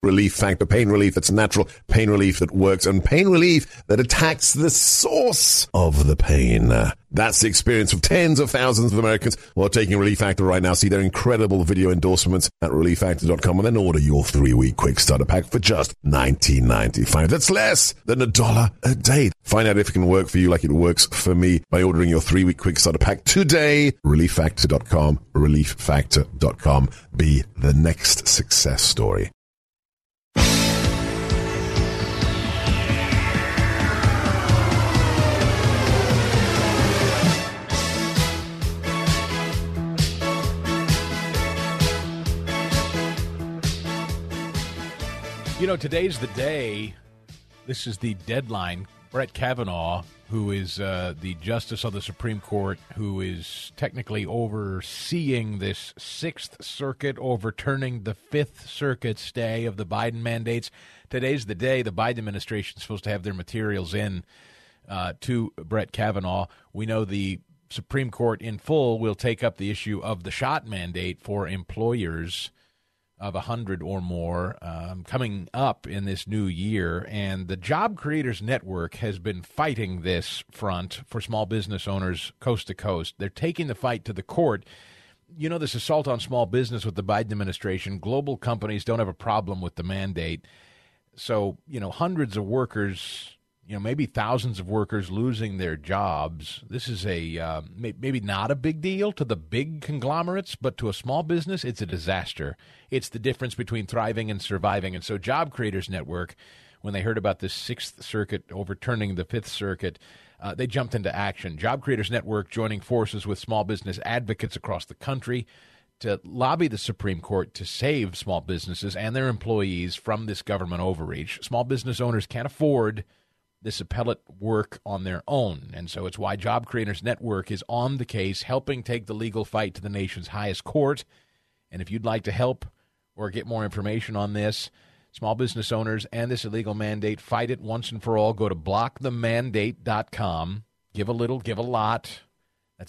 Relief Factor. Pain relief that's natural, pain relief that works, and pain relief that attacks the source of the pain. That's the experience of tens of thousands of Americans who are taking Relief Factor right now. See their incredible video endorsements at relieffactor.com and then order your 3-week quick starter pack for just $19.95. That's less than $1 a day. Find out if it can work for you like it works for me by ordering your 3-week quick starter pack today. relieffactor.com, relieffactor.com. Be the next success story. You know, today's the day. This is the deadline. Brett Kavanaugh, who is the Justice of the Supreme Court, who is technically overseeing this Sixth Circuit, overturning the Fifth Circuit stay of the Biden mandates. Today's the day the Biden administration is supposed to have their materials in to Brett Kavanaugh. We know the Supreme Court in full will take up the issue of the shot mandate for employers of 100 or more coming up in this new year. And the Job Creators Network has been fighting this front for small business owners coast to coast. They're taking the fight to the court. You know, this assault on small business with the Biden administration, global companies don't have a problem with the mandate. So, you know, hundreds of workers, you know, maybe thousands of workers losing their jobs. This is a maybe not a big deal to the big conglomerates, but to a small business, it's a disaster. It's the difference between thriving and surviving. And so Job Creators Network, when they heard about this Sixth Circuit overturning the Fifth Circuit, they jumped into action. Job Creators Network joining forces with small business advocates across the country to lobby the Supreme Court to save small businesses and their employees from this government overreach. Small business owners can't afford this appellate work on their own. And so it's why Job Creators Network is on the case, helping take the legal fight to the nation's highest court. And if you'd like to help or get more information on this, small business owners and this illegal mandate, fight it once and for all. Go to blockthemandate.com. Give a little, give a lot. That's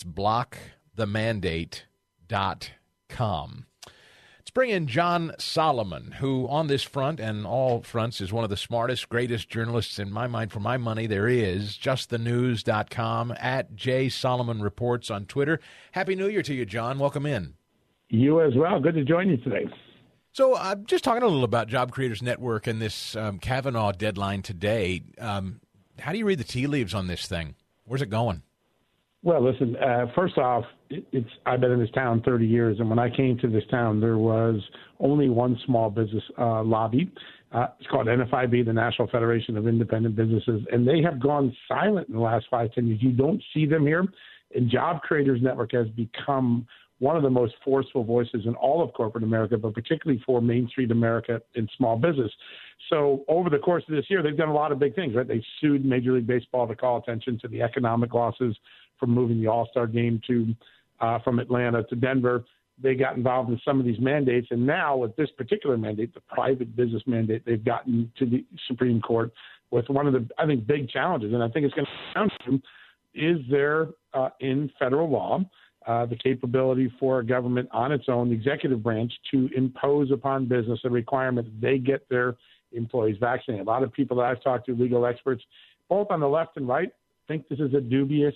blockthemandate.com. Let's bring in John Solomon, who on this front and all fronts is one of the smartest, greatest journalists in my mind, for my money, there is. JustTheNews.com, at J Solomon Reports on Twitter. Happy New Year to you, John. Welcome in. You as well. Good to join you today. So just talking a little about Job Creators Network and this Kavanaugh deadline today. How do you read the tea leaves on this thing? Where's it going? Well, listen, first off, I've been in this town 30 years, and when I came to this town, there was only one small business lobby. It's called NFIB, the National Federation of Independent Businesses, and they have gone silent in the last 5-10 years. You don't see them here, and Job Creators Network has become one of the most forceful voices in all of corporate America, but particularly for Main Street America and small business. So over the course of this year, they've done a lot of big things, right? They sued Major League Baseball to call attention to the economic losses from moving the All-Star game from Atlanta to Denver. They got involved in some of these mandates. And now with this particular mandate, the private business mandate, they've gotten to the Supreme Court with one of the, I think, big challenges. And I think it's going to come down to, is there in federal law the capability for a government on its own, the executive branch, to impose upon business a requirement that they get their employees vaccinated? A lot of people that I've talked to, legal experts, both on the left and right, think this is a dubious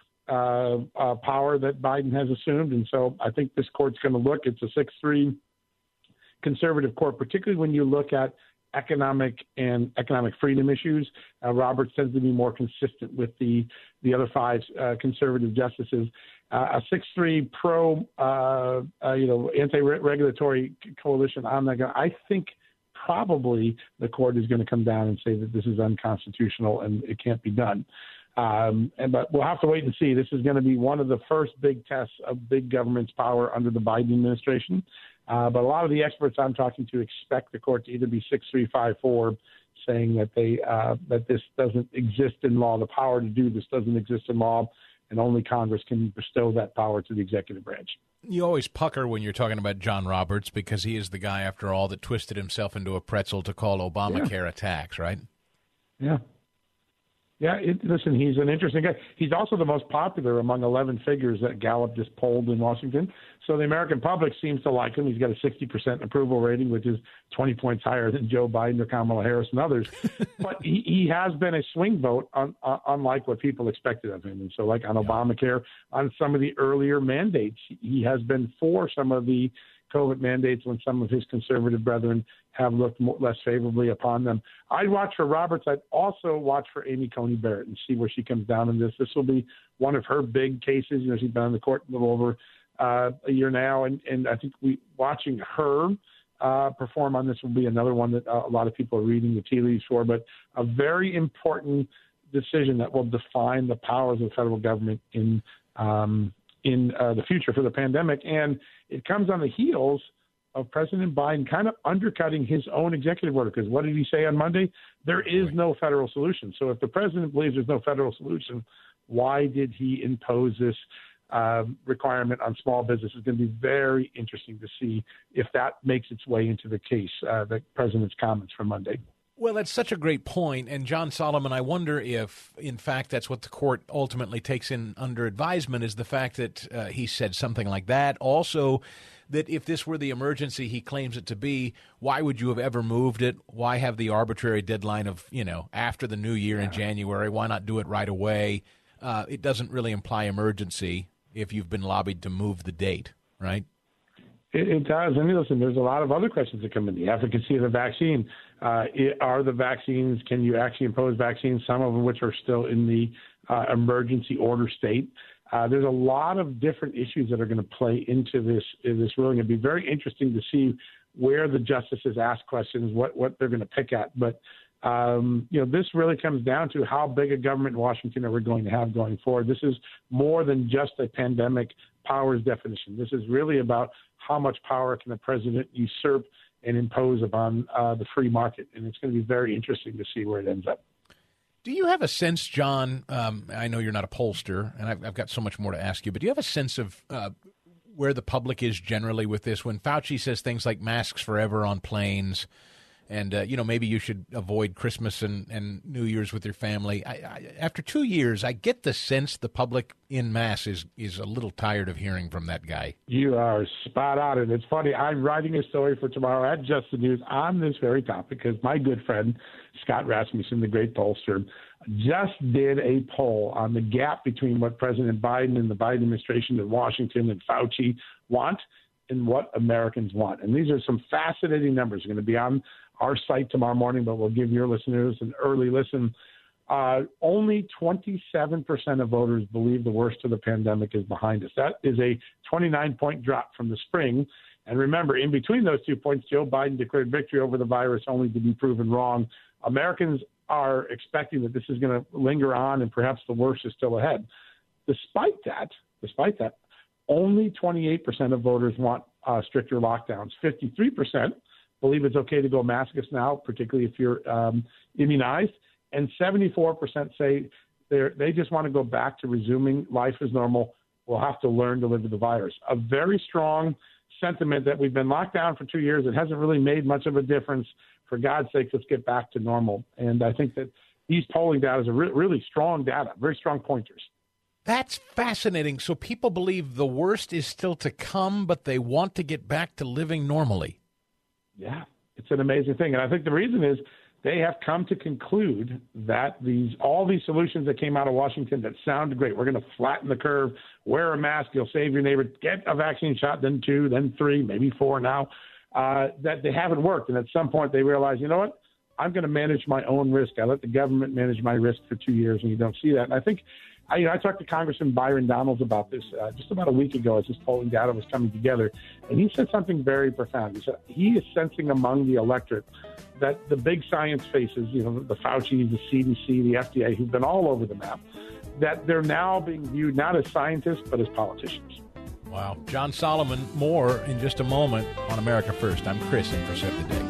power that Biden has assumed. And so I think this court's going to look. It's a 6-3 conservative court, particularly when you look at economic freedom issues. Roberts tends to be more consistent with the other 5 conservative justices. A 6-3 pro, anti-regulatory coalition on that. I think probably the court is going to come down and say that this is unconstitutional and it can't be done. But we'll have to wait and see. This is going to be one of the first big tests of big government's power under the Biden administration. But a lot of the experts I'm talking to expect the court to either be 6-3, 5-4, saying that that this doesn't exist in law. The power to do this doesn't exist in law, and only Congress can bestow that power to the executive branch. You always pucker when you're talking about John Roberts because he is the guy, after all, that twisted himself into a pretzel to call Obamacare a tax, right? Yeah. Yeah, listen, he's an interesting guy. He's also the most popular among 11 figures that Gallup just polled in Washington. So the American public seems to like him. He's got a 60% approval rating, which is 20 points higher than Joe Biden or Kamala Harris and others. But he has been a swing vote, unlike what people expected of him. And so like on Obamacare, on some of the earlier mandates, he has been for some of the COVID mandates when some of his conservative brethren have looked less favorably upon them. I'd watch for Roberts. I'd also watch for Amy Coney Barrett and see where she comes down in this. This will be one of her big cases. You know, she's been on the court a little over a year now, and I think watching her perform on this will be another one that a lot of people are reading the tea leaves for, but a very important decision that will define the powers of the federal government in the future for the pandemic. And it comes on the heels of President Biden kind of undercutting his own executive order. Because what did he say on Monday? There is no federal solution. So if the president believes there's no federal solution, why did he impose this requirement on small business? It's going to be very interesting to see if that makes its way into the case, the president's comments from Monday. Well, that's such a great point. And John Solomon, I wonder if, in fact, that's what the court ultimately takes in under advisement, is the fact that he said something like that. Also, that if this were the emergency he claims it to be, why would you have ever moved it? Why have the arbitrary deadline of, after the new year in January? Why not do it right away? It doesn't really imply emergency if you've been lobbied to move the date, right? It does. And listen, there's a lot of other questions that come in. The efficacy of the vaccine. Are the vaccines, can you actually impose vaccines, some of them which are still in the emergency order state? There's a lot of different issues that are going to play into this ruling. It'd be very interesting to see where the justices ask questions, what they're going to pick at. But, this really comes down to how big a government in Washington are we going to have going forward. This is more than just a pandemic powers definition. This is really about how much power can the president usurp and impose upon the free market. And it's going to be very interesting to see where it ends up. Do you have a sense, John, I know you're not a pollster, and I've got so much more to ask you, but do you have a sense of where the public is generally with this? When Fauci says things like masks forever on planes, and, maybe you should avoid Christmas and New Year's with your family. After 2 years, I get the sense the public en masse is a little tired of hearing from that guy. You are spot on. And it's funny, I'm writing a story for tomorrow at Just the News on this very topic because my good friend, Scott Rasmussen, the great pollster, just did a poll on the gap between what President Biden and the Biden administration in Washington and Fauci want and what Americans want. And these are some fascinating numbers. They're going to be on our site tomorrow morning, but we'll give your listeners an early listen. Only 27% of voters believe the worst of the pandemic is behind us. That is a 29-point drop from the spring. And remember, in between those 2 points, Joe Biden declared victory over the virus only to be proven wrong. Americans are expecting that this is going to linger on and perhaps the worst is still ahead. Despite that, only 28% of voters want stricter lockdowns. 53% believe it's okay to go maskless now, particularly if you're immunized. And 74% say they just want to go back to resuming life as normal. We'll have to learn to live with the virus. A very strong sentiment that we've been locked down for 2 years. It hasn't really made much of a difference. For God's sake, let's get back to normal. And I think that these polling data is a really strong data, very strong pointers. That's fascinating. So people believe the worst is still to come, but they want to get back to living normally. Yeah, it's an amazing thing. And I think the reason is they have come to conclude that all these solutions that came out of Washington that sounded great, we're going to flatten the curve, wear a mask, you'll save your neighbor, get a vaccine shot, then 2, then 3, maybe 4 now, that they haven't worked. And at some point they realize, you know what, I'm going to manage my own risk. I let the government manage my risk for 2 years, and you don't see that. And I think I talked to Congressman Byron Donalds about this just about a week ago as this polling data was coming together, and he said something very profound. He said he is sensing among the electorate that the big science faces, the Fauci, the CDC, the FDA, who've been all over the map, that they're now being viewed not as scientists but as politicians. Wow. John Solomon, more in just a moment on America First. I'm Chris in for Set the Day.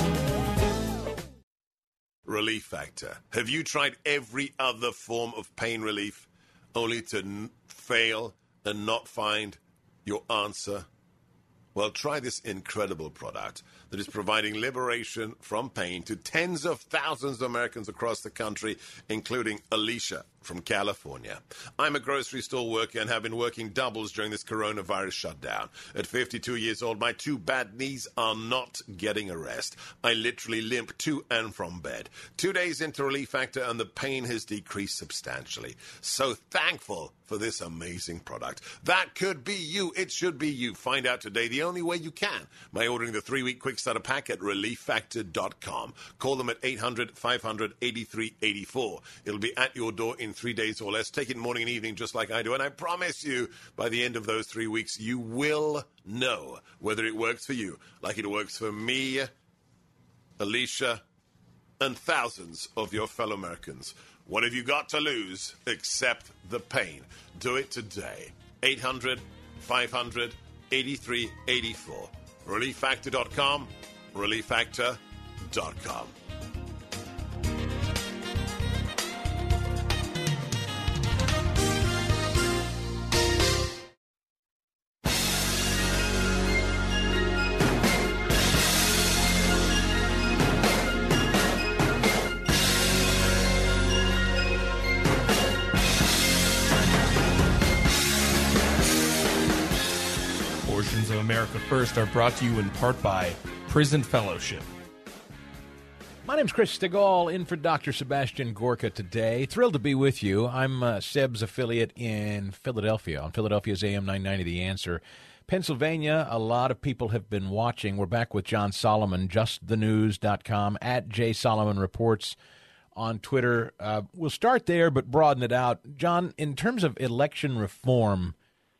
Relief Factor. Have you tried every other form of pain relief only to fail and not find your answer? Well, try this incredible product that is providing liberation from pain to tens of thousands of Americans across the country, including Alicia from California. I'm a grocery store worker and have been working doubles during this coronavirus shutdown. At 52 years old, my two bad knees are not getting a rest. I literally limp to and from bed. 2 days into Relief Factor and the pain has decreased substantially. So thankful for this amazing product. That could be you. It should be you. Find out today the only way you can by ordering the 3-week quick starter pack at relieffactor.com. Call them at 800-500-8384. It'll be at your door in 3 days or less. Take it morning and evening just like I do. And I promise you, by the end of those 3 weeks, you will know whether it works for you like it works for me, Alicia, and thousands of your fellow Americans. What have you got to lose except the pain? Do it today. 800-500-8384. ReliefFactor.com. ReliefFactor.com. Portions of America First are brought to you in part by Prison Fellowship. My name's Chris Stigall, in for Dr. Sebastian Gorka today. Thrilled to be with you. I'm Seb's affiliate in Philadelphia, on Philadelphia's AM 990, The Answer. Pennsylvania, a lot of people have been watching. We're back with John Solomon, justthenews.com, at J Solomon Reports on Twitter. We'll start there, but broaden it out. John, in terms of election reform,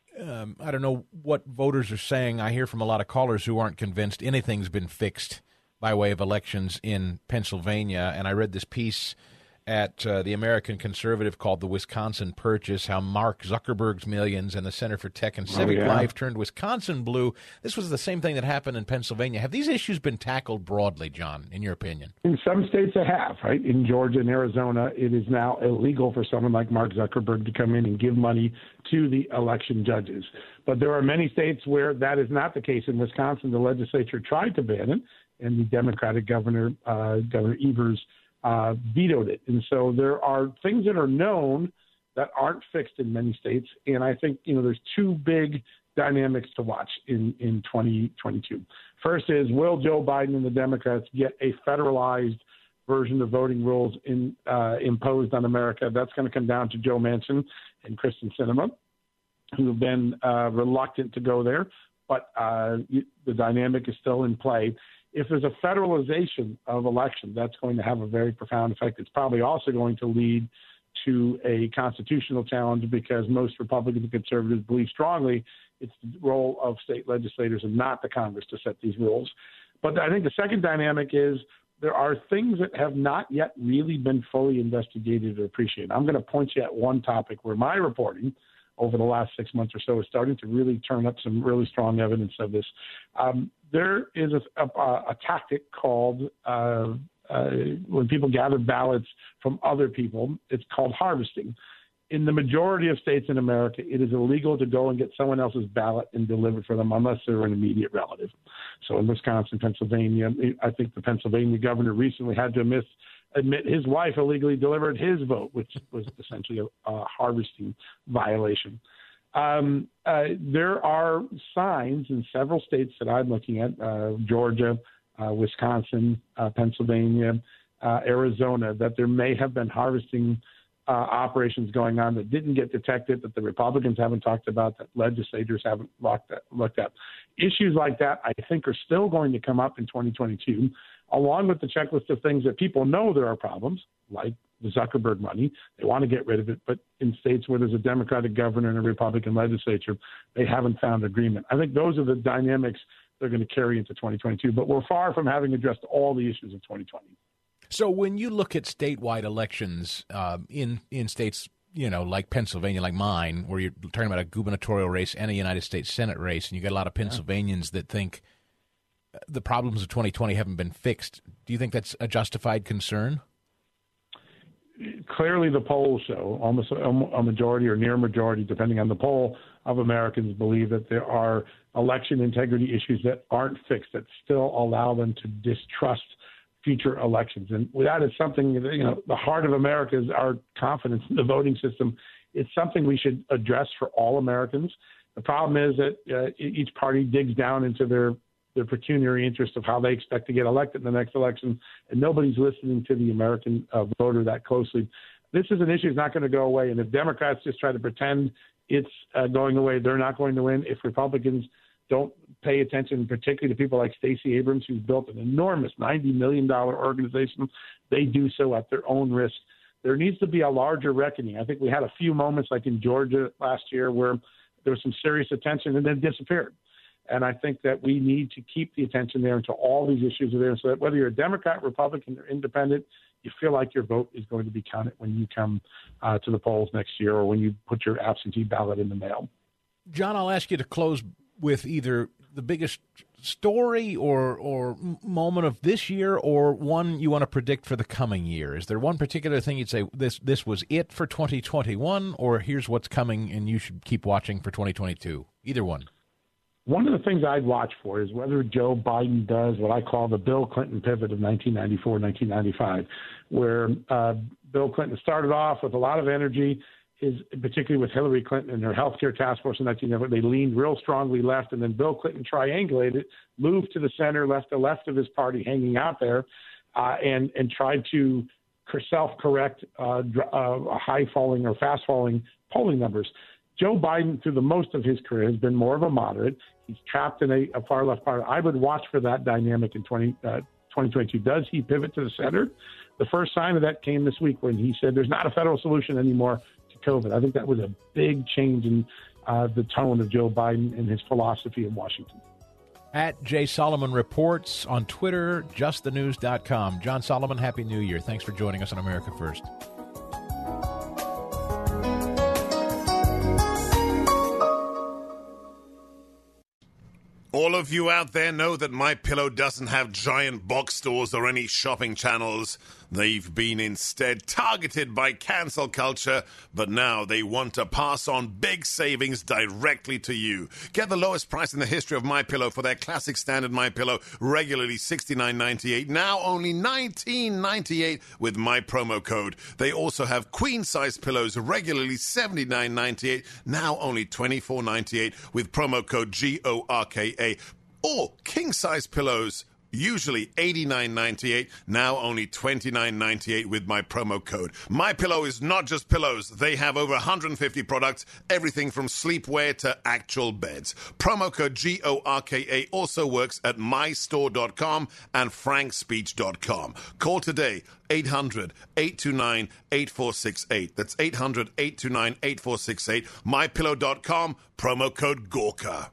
I don't know what voters are saying. I hear from a lot of callers who aren't convinced anything's been fixed by way of elections in Pennsylvania. And I read this piece at the American Conservative called The Wisconsin Purchase, how Mark Zuckerberg's millions and the Center for Tech and Civic Life turned Wisconsin blue. This was the same thing that happened in Pennsylvania. Have these issues been tackled broadly, John, in your opinion? In some states they have, right? In Georgia and Arizona, it is now illegal for someone like Mark Zuckerberg to come in and give money to the election judges. But there are many states where that is not the case. In Wisconsin, the legislature tried to ban it, and the Democratic governor, Governor Evers, vetoed it. And so there are things that are known that aren't fixed in many states. And I think, there's two big dynamics to watch in 2022. First is, will Joe Biden and the Democrats get a federalized version of voting rules imposed on America? That's going to come down to Joe Manchin and Kristen Sinema, who have been reluctant to go there. But the dynamic is still in play. If there's a federalization of elections, that's going to have a very profound effect. It's probably also going to lead to a constitutional challenge, because most Republicans and conservatives believe strongly it's the role of state legislators and not the Congress to set these rules. But I think the second dynamic is there are things that have not yet really been fully investigated or appreciated. I'm going to point you at one topic where my reporting over the last 6 months or so is starting to really turn up some really strong evidence of this. There is a tactic called, when people gather ballots from other people, it's called harvesting. In the majority of states in America, it is illegal to go and get someone else's ballot and deliver it for them unless they're an immediate relative. So in Wisconsin, Pennsylvania, I think the Pennsylvania governor recently had to admit his wife illegally delivered his vote, which was essentially a harvesting violation. There are signs in several states that I'm looking at, Georgia, Wisconsin, Pennsylvania, Arizona, that there may have been harvesting operations going on that didn't get detected, that the Republicans haven't talked about, that legislators haven't looked at. Issues like that, I think, are still going to come up in 2022, along with the checklist of things that people know there are problems, like the Zuckerberg money. They want to get rid of it, but in states where there's a Democratic governor and a Republican legislature, they haven't found agreement. I think those are the dynamics they're going to carry into 2022, but we're far from having addressed all the issues of 2020. So when you look at statewide elections in states, like Pennsylvania, like mine, where you're talking about a gubernatorial race and a United States Senate race, and you get a lot of Pennsylvanians that think the problems of 2020 haven't been fixed, do you think that's a justified concern? clearly the polls show almost a majority or near majority, depending on the poll, of Americans believe that there are election integrity issues that aren't fixed, that still allow them to distrust future elections. And that is something, the heart of America is our confidence in the voting system. It's something we should address for all Americans. The problem is that each party digs down into their pecuniary interest of how they expect to get elected in the next election, and nobody's listening to the American voter that closely. This is an issue that's not going to go away, and if Democrats just try to pretend it's going away, they're not going to win. If Republicans don't pay attention, particularly to people like Stacey Abrams, who's built an enormous $90 million organization, they do so at their own risk. There needs to be a larger reckoning. I think we had a few moments like in Georgia last year where there was some serious attention and then disappeared. And I think that we need to keep the attention there until all these issues are there, so that whether you're a Democrat, Republican, or independent, you feel like your vote is going to be counted when you come to the polls next year or when you put your absentee ballot in the mail. John, I'll ask you to close with either the biggest story or moment of this year or one you want to predict for the coming year. Is there one particular thing you'd say this was it for 2021, or here's what's coming and you should keep watching for 2022? Either one. One of the things I'd watch for is whether Joe Biden does what I call the Bill Clinton pivot of 1994, 1995, where Bill Clinton started off with a lot of energy, particularly with Hillary Clinton and her healthcare task force in 1994. They leaned real strongly left, and then Bill Clinton triangulated, moved to the center, left the left of his party hanging out there, and tried to self-correct high-falling or fast-falling polling numbers. Joe Biden, through the most of his career, has been more of a moderate. He's trapped in a far left party. I would watch for that dynamic in 2022. Does he pivot to the center? The first sign of that came this week when he said there's not a federal solution anymore to COVID. I think that was a big change in the tone of Joe Biden and his philosophy in Washington. At Jay Solomon Reports on Twitter, justthenews.com. John Solomon, Happy New Year. Thanks for joining us on America First. All of you out there know that MyPillow doesn't have giant box stores or any shopping channels. They've been instead targeted by cancel culture, but now they want to pass on big savings directly to you. Get the lowest price in the history of MyPillow for their classic standard MyPillow, regularly $69.98, now only $19.98 with my promo code. They also have queen-size pillows, regularly $79.98, now only $24.98 with promo code GORKA. Or king-size pillows, usually $89.98, now only $29.98 with my promo code. MyPillow is not just pillows. They have over 150 products, everything from sleepwear to actual beds. Promo code GORKA also works at mystore.com and frankspeech.com. Call today, 800-829-8468. That's 800-829-8468. MyPillow.com, promo code GORKA.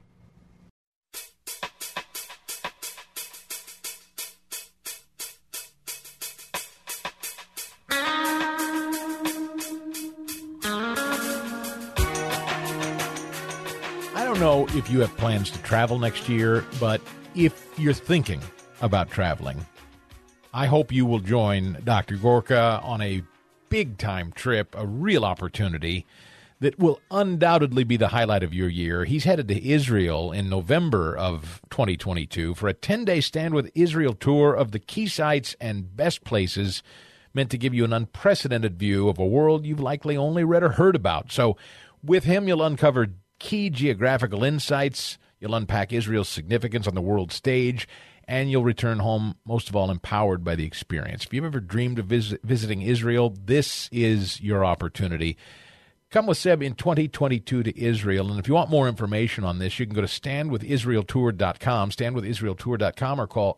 I don't know if you have plans to travel next year, but if you're thinking about traveling, I hope you will join Dr. Gorka on a big-time trip, a real opportunity that will undoubtedly be the highlight of your year. He's headed to Israel in November of 2022 for a 10-day Stand with Israel tour of the key sites and best places meant to give you an unprecedented view of a world you've likely only read or heard about. So with him, you'll uncover key geographical insights, you'll unpack Israel's significance on the world stage, and you'll return home, most of all, empowered by the experience. If you've ever dreamed of visiting Israel, this is your opportunity. Come with Seb in 2022 to Israel, and if you want more information on this, you can go to standwithisraeltour.com, standwithisraeltour.com, or call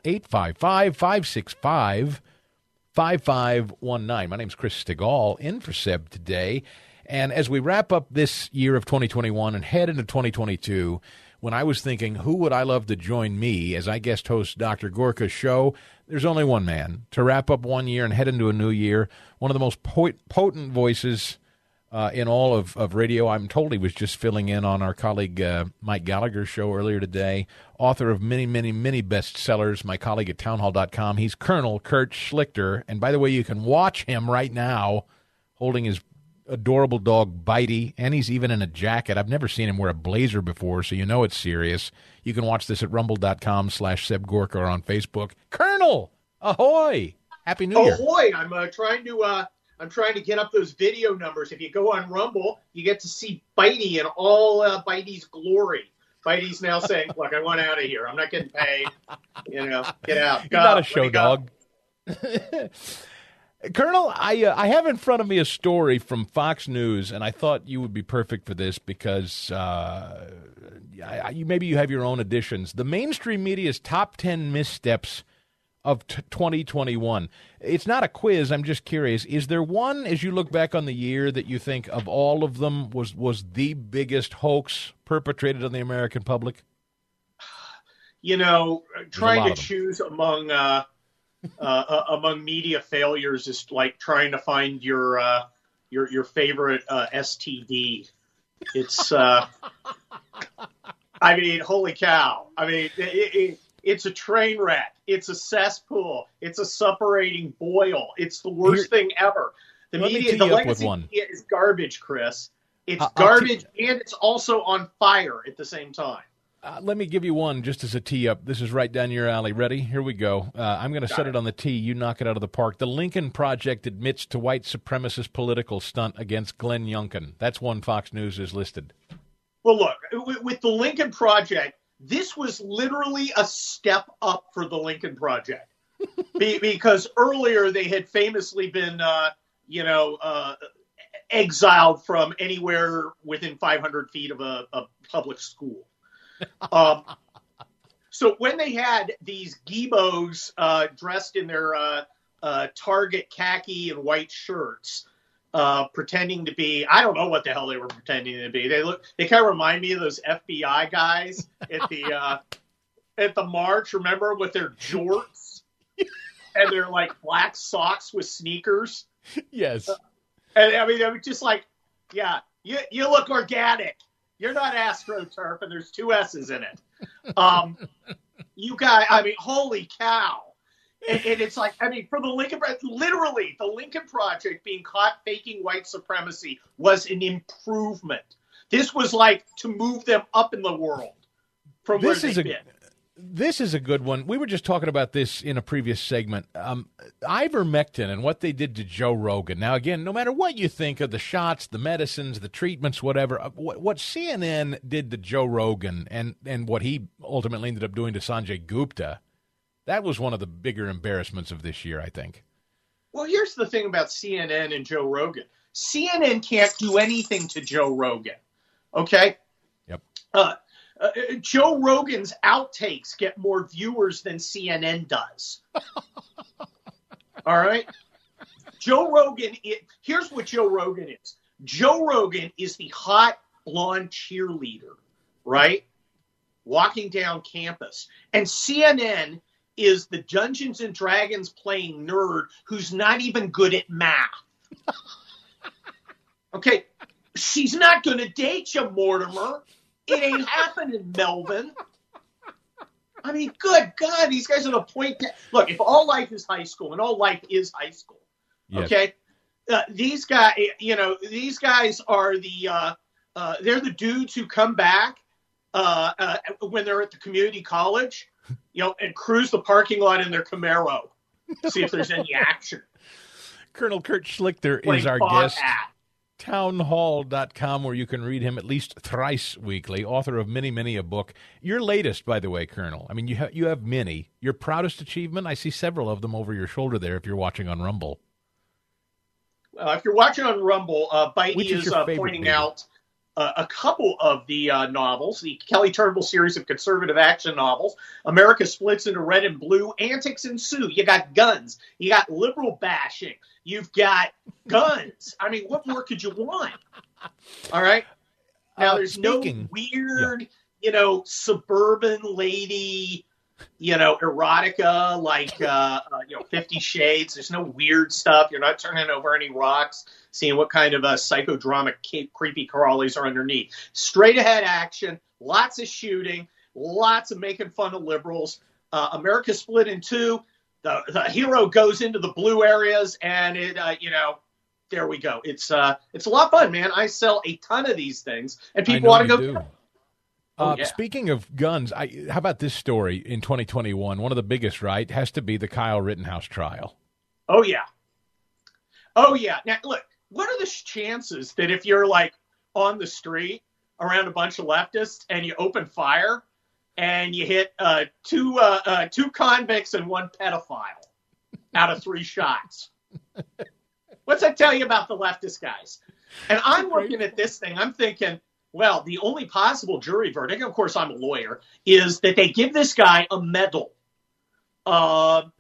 855-565-5519. My name's Chris Stigall, in for Seb today. And as we wrap up this year of 2021 and head into 2022, when I was thinking, who would I love to join me as I guest host Dr. Gorka's show, there's only one man to wrap up one year and head into a new year. One of the most potent voices in all of radio. I'm told he was just filling in on our colleague Mike Gallagher's show earlier today. Author of many, many, many bestsellers, my colleague at townhall.com. He's Colonel Kurt Schlichter. And by the way, you can watch him right now holding his adorable dog Bitey, and he's even in a jacket. I've never seen him wear a blazer before, so you know it's serious. You can watch this at rumble.com/Seb Gorka or on Facebook. Colonel, ahoy! Happy New Year. Ahoy! I'm trying to get up those video numbers. If you go on Rumble, you get to see Bitey in all Bitey's glory. Bitey's now saying, "Look, I want out of here. I'm not getting paid. Get out." You're not a show dog. Colonel, I have in front of me a story from Fox News, and I thought you would be perfect for this because maybe you have your own additions. The mainstream media's top 10 missteps of 2021. It's not a quiz. I'm just curious. Is there one, as you look back on the year, that you think of all of them was the biggest hoax perpetrated on the American public? Trying to choose among media failures is like trying to find your favorite STD. It's holy cow. It's a train wreck. It's a cesspool. It's a suppurating boil. It's the worst thing ever. The legacy media is garbage, Chris. It's garbage, and it's also on fire at the same time. Let me give you one just as a tee up. This is right down your alley. Ready? Here we go. I'm going to set it on the tee. You knock it out of the park. The Lincoln Project admits to white supremacist political stunt against Glenn Youngkin. That's one Fox News is listed. Well, look, with the Lincoln Project, this was literally a step up for the Lincoln Project. Because earlier they had famously been, exiled from anywhere within 500 feet of a public school. So when they had these Gibos dressed in their Target khaki and white shirts, pretending to be, I don't know what the hell they were pretending to be. They kind of remind me of those FBI guys at the march, remember, with their jorts and their like black socks with sneakers. Yes. And I was just like, yeah, you look organic. You're not AstroTurf, and there's 2 S's in it. You guys, holy cow. And it's like, for the Lincoln Project, literally, the Lincoln Project being caught faking white supremacy was an improvement. This was like to move them up in the world from where they've been. This is a good one. We were just talking about this in a previous segment. Ivermectin and what they did to Joe Rogan. Now, again, no matter what you think of the shots, the medicines, the treatments, whatever, what CNN did to Joe Rogan and what he ultimately ended up doing to Sanjay Gupta, that was one of the bigger embarrassments of this year, I think. Well, here's the thing about CNN and Joe Rogan. CNN can't do anything to Joe Rogan, okay? Yep. Joe Rogan's outtakes get more viewers than CNN does. All right? Joe Rogan, here's what Joe Rogan is. Joe Rogan is the hot blonde cheerleader, right? Walking down campus. And CNN is the Dungeons and Dragons playing nerd who's not even good at math. Okay? She's not going to date you, Mortimer. It ain't happening, Melvin. Good God, these guys are the point. Look, if all life is high school, and all life is high school, yes. Okay, these guys are they're the dudes who come back when they're at the community college, and cruise the parking lot in their Camaro, see if there's any action. Colonel Kurt Schlichter is our guest. Townhall.com, where you can read him at least thrice weekly, author of many a book. Your latest, by the way, Colonel, you have many. Your proudest achievement, I see several of them over your shoulder there if you're watching on Rumble. If you're watching on Rumble, Bitey is pointing out a couple of the novels, the Kelly Turnbull series of conservative action novels. America splits into red and blue. Antics ensue. You got guns. You got liberal bashing. You've got guns. What more could you want? All right. Now, there's no weird, suburban lady, erotica like, 50 Shades. There's no weird stuff. You're not turning over any rocks, seeing what kind of psychodrama creepy crawlies are underneath. Straight ahead action, lots of shooting, lots of making fun of liberals. America split in two. The hero goes into the blue areas, and it there we go. It's a lot of fun, man. I sell a ton of these things, and people want to go. Do. Speaking of guns, how about this story in 2021? One of the biggest, right, has to be the Kyle Rittenhouse trial. Oh, yeah. Now, look, what are the chances that if you're, like, on the street around a bunch of leftists and you open fire and you hit two convicts and one pedophile out of 3 shots? What's that tell you about the leftist guys? And I'm looking at this thing, I'm thinking, well, the only possible jury verdict, of course I'm a lawyer, is that they give this guy a medal. But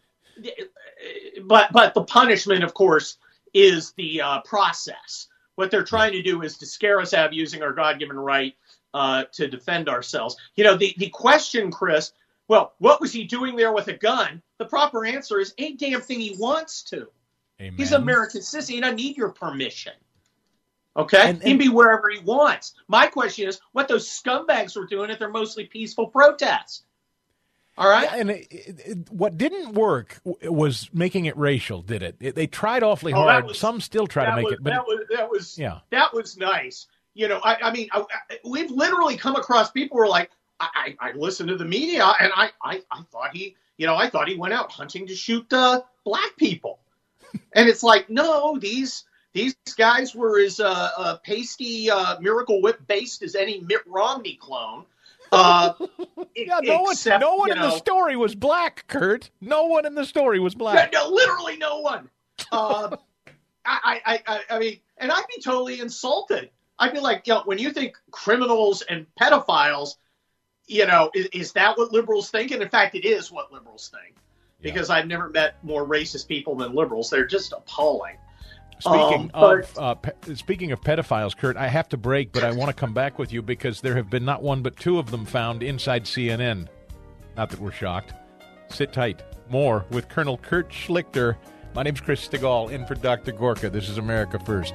the punishment, of course, is the process. What they're trying to do is to scare us out of using our God-given right to defend ourselves. You know, the question, Chris, well, what was he doing there with a gun? The proper answer is ain't damn thing he wants to. Amen. He's an American citizen. He doesn't need your permission. Okay? He can be wherever he wants. My question is, what those scumbags were doing at their mostly peaceful protests. All right? Yeah, and what didn't work was making it racial, did it? They tried awfully hard. Some still try to make it. But that was nice. You know, I mean, we've literally come across people who are like, I listened to the media, and I thought he went out hunting to shoot black people. And it's like, no, these guys were as pasty Miracle Whip based as any Mitt Romney clone. No one in the story was black, Kurt. No one in the story was black. No, literally no one. I mean, and I'd be totally insulted. I'd be like, when you think criminals and pedophiles, is that what liberals think? And in fact, it is what liberals think. Because I've never met more racist people than liberals. They're just appalling. Speaking of pedophiles, Kurt, I have to break, but I want to come back with you because there have been not one but 2 of them found inside CNN. Not that we're shocked. Sit tight. More with Colonel Kurt Schlichter. My name's Chris Stigall, in for Dr. Gorka. This is America First.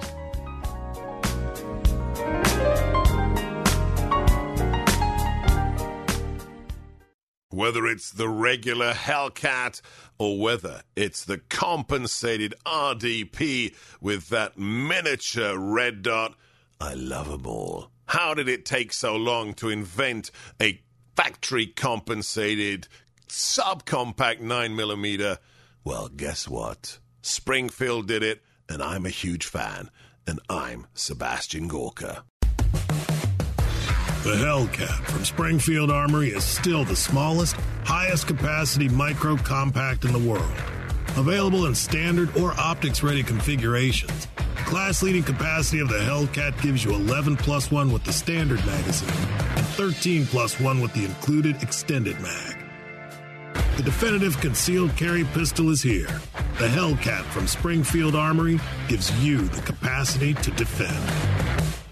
Whether it's the regular Hellcat or whether it's the compensated RDP with that miniature red dot, I love them all. How did it take so long to invent a factory-compensated subcompact 9mm? Well, guess what? Springfield did it, and I'm a huge fan. And I'm Sebastian Gorka. The Hellcat from Springfield Armory is still the smallest, highest capacity micro compact in the world. Available in standard or optics-ready configurations. The class-leading capacity of the Hellcat gives you 11+1 with the standard magazine and 13+1 with the included extended mag. The definitive concealed carry pistol is here. The Hellcat from Springfield Armory gives you the capacity to defend.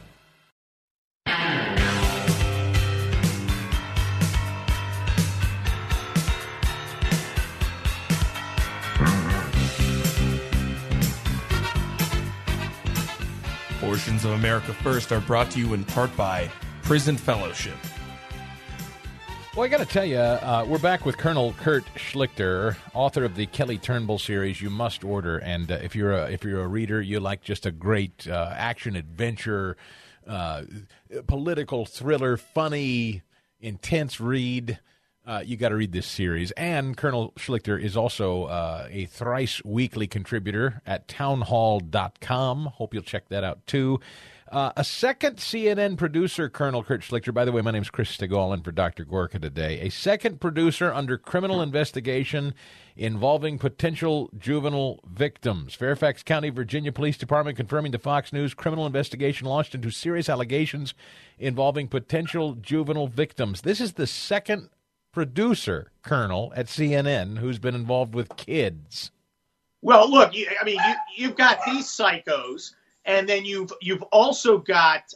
Portions of America First are brought to you in part by Prison Fellowship. Well, I got to tell you, we're back with Colonel Kurt Schlichter, author of the Kelly Turnbull series. You must order, and if you're a reader, you like just a great action adventure, political thriller, funny, intense read. You got to read this series. And Colonel Schlichter is also a thrice weekly contributor at townhall.com. Hope you'll check that out, too. A second CNN producer, Colonel Kurt Schlichter. By the way, my name's Chris Stigall, in for Dr. Gorka today. A second producer under criminal investigation involving potential juvenile victims. Fairfax County, Virginia Police Department confirming to Fox News criminal investigation launched into serious allegations involving potential juvenile victims. This is the second producer, Colonel, at CNN who's been involved with kids. Well, look, you've got these psychos, and then you've also got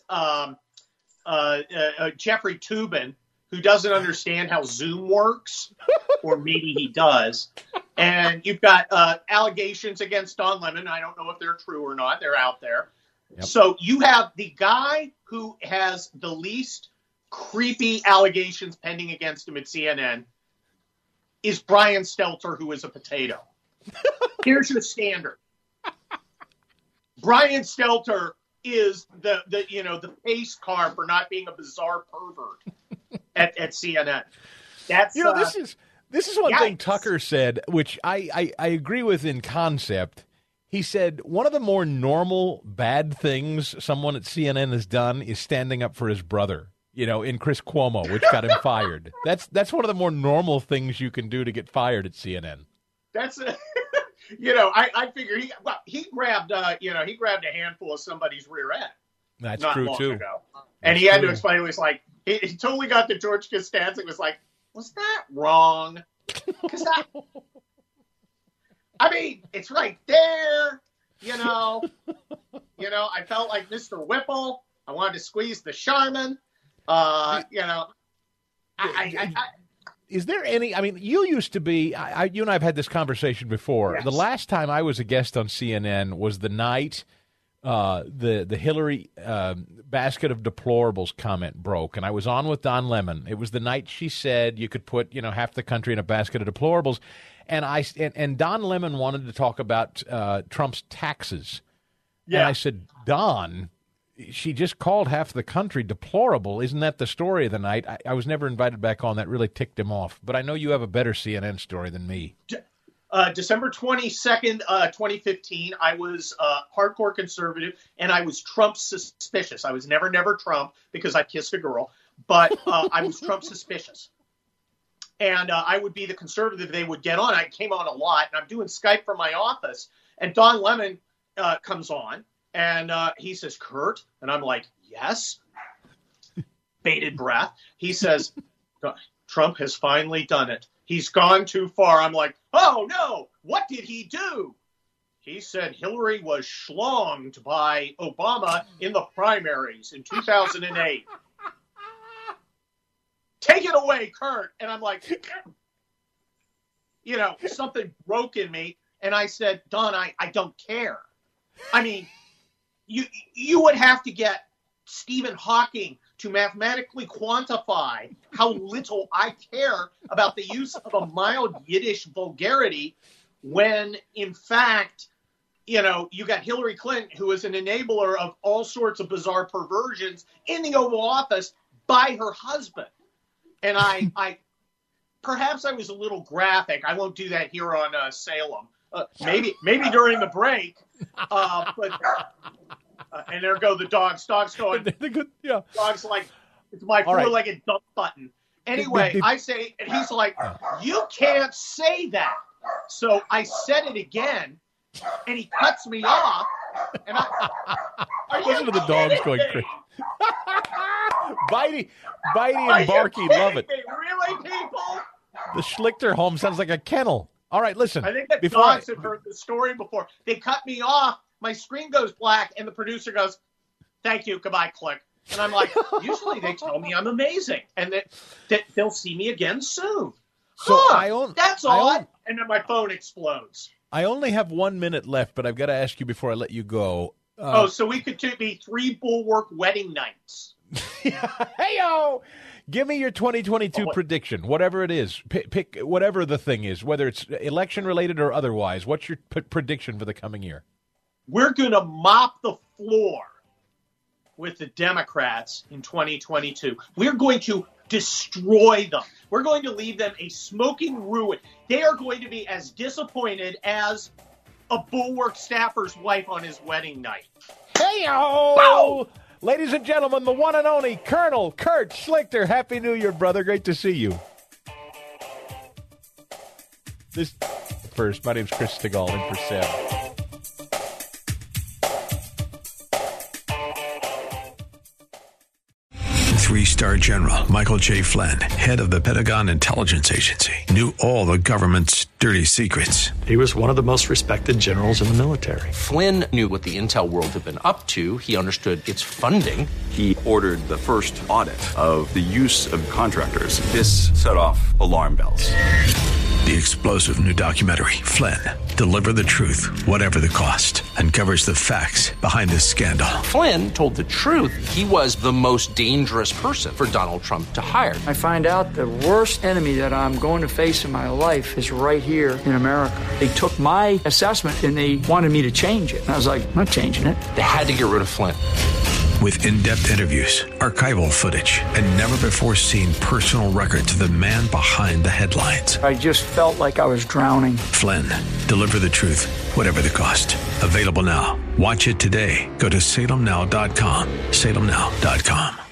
Jeffrey Toobin, who doesn't understand how Zoom works, or maybe he does. And you've got allegations against Don Lemon. I don't know if they're true or not. They're out there. Yep. So you have the guy who has the least creepy allegations pending against him at CNN is Brian Stelter, who is a potato. Here's your standard. Brian Stelter is the pace car for not being a bizarre pervert at CNN. That's this is one thing Tucker said, which I agree with in concept. He said one of the more normal bad things someone at CNN has done is standing up for his brother, in Chris Cuomo, which got him fired. That's one of the more normal things you can do to get fired at CNN. That's I figure he grabbed a handful of somebody's rear end. That's true too. Ago. And he had to explain. It was like he totally got the George Costanza. It was like, was that wrong? Because it's right there. I felt like Mr. Whipple. I wanted to squeeze the Charmin. Is there any? You used to be. You and I have had this conversation before. Yes. The last time I was a guest on CNN was the night the Hillary basket of deplorables comment broke, and I was on with Don Lemon. It was the night she said you could put half the country in a basket of deplorables, and Don Lemon wanted to talk about Trump's taxes. Yeah. And I said, Don, she just called half the country deplorable. Isn't that the story of the night? I was never invited back on. That really ticked him off. But I know you have a better CNN story than me. December 22nd, 2015, I was hardcore conservative, and I was Trump suspicious. I was never Trump because I kissed a girl, but I was Trump suspicious. And I would be the conservative they would get on. I came on a lot, and I'm doing Skype from my office, and Don Lemon comes on, and he says, Kurt, and I'm like, yes. Bated breath. He says, Trump has finally done it. He's gone too far. I'm like, oh, no, what did he do? He said Hillary was schlonged by Obama in the primaries in 2008. Take it away, Kurt. And I'm like, something broke in me. And I said, Don, I don't care. You would have to get Stephen Hawking to mathematically quantify how little I care about the use of a mild Yiddish vulgarity when, in fact, you got Hillary Clinton, who is an enabler of all sorts of bizarre perversions in the Oval Office by her husband. And I perhaps I was a little graphic. I won't do that here on Salem. Maybe during the break. And there go the dogs. Dogs going. Yeah. Dogs like, it's my four-legged dump button. Anyway, I say, and he's like, you can't say that. So I said it again, and he cuts me off. And listen to the dogs going crazy. Bitey and Barky love it. Really, people? The Schlichter home sounds like a kennel. All right, listen. I think the dogs have heard the story before. They cut me off. My screen goes black, and the producer goes, thank you, goodbye, click. And I'm like, usually they tell me I'm amazing, and that they'll see me again soon. So that's odd. And then my phone explodes. I only have 1 minute left, but I've got to ask you before I let you go. So we could be 3 Bulwark wedding nights. Hey-o! Give me your 2022 prediction, whatever it is. Pick whatever the thing is, whether it's election-related or otherwise. What's your prediction for the coming year? We're going to mop the floor with the Democrats in 2022. We're going to destroy them. We're going to leave them a smoking ruin. They are going to be as disappointed as a Bulwark staffer's wife on his wedding night. Hey-o! Ladies and gentlemen, the one and only Colonel Kurt Schlichter. Happy New Year, brother. Great to see you. My name's Chris Stigall, in for Seb. Three-star General Michael J. Flynn, head of the Pentagon Intelligence Agency, knew all the government's dirty secrets. He was one of the most respected generals in the military. Flynn knew what the intel world had been up to. He understood its funding. He ordered the first audit of the use of contractors. This set off alarm bells. The explosive new documentary, Flynn, Deliver the Truth, Whatever the Cost, uncovers the facts behind this scandal. Flynn told the truth. He was the most dangerous person for Donald Trump to hire. I find out the worst enemy that I'm going to face in my life is right here in America. They took my assessment and they wanted me to change it. And I was like, I'm not changing it. They had to get rid of Flynn. With in-depth interviews, archival footage, and never-before-seen personal records of the man behind the headlines. I just felt like I was drowning. Flynn, Deliver the Truth, Whatever the Cost. Available now. Watch it today. Go to salemnow.com. salemnow.com.